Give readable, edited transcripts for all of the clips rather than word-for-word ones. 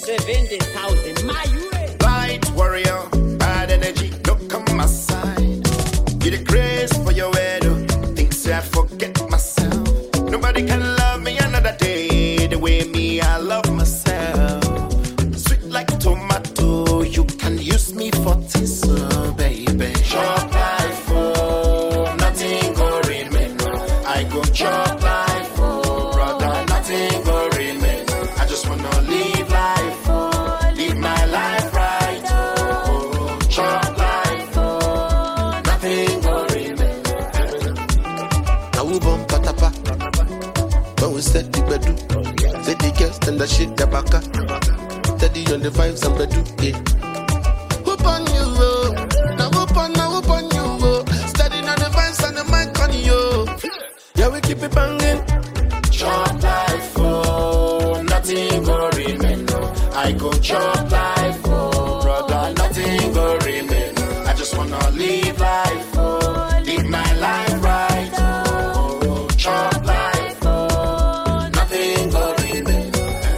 70,000. My way. Light warrior, bad energy, look on my side. Get a grace for your head. Think say I forget myself. Nobody can love me another day the way me I love myself. Sweet like tomato, you can use me for tissue, baby. Chop life, oh, nothing go remain. I go chop life, oh, brother, nothing go remain. I just wanna live life, oh, live my life right, oh, chop life, oh, nothing go remain. Now we bump patapa, but we set the bedu. Say the girls and the shit the baka. Steady on the vibes and bedu, yeah. Whoop on you, oh. Now whoop on you, oh. Steady on the vibes and the mic on you. Yeah, we keep it banging. Chop life, oh, nothing go remain. I go chop life, oh, brother, nothing go remain. I just wanna live life, oh, live my life right, oh, chop life, oh, nothing go remain.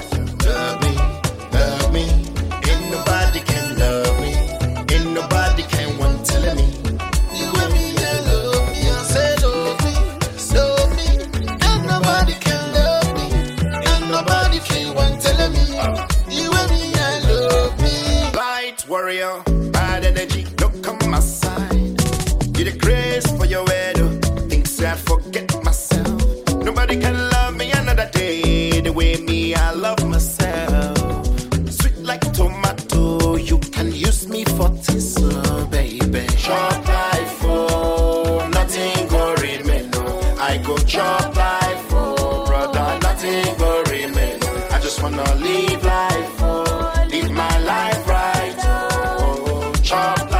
Love me, ain't nobody can love me, ain't nobody can want telling me. You and me, I love me, I say love me. Ain't nobody can love me, ain't nobody can want telling me. You and me, I love me. Light warrior, bad energy, look on my side. Get a grace for your head. Think say I forget myself. Nobody can love me another day the way me I love myself. Sweet like tomato, you can use me for tissue, baby. Chop life, oh, nothing go remain. I go chop life, oh, brother, nothing go remain. I just wanna live life, oh, live my life right, oh, chop life.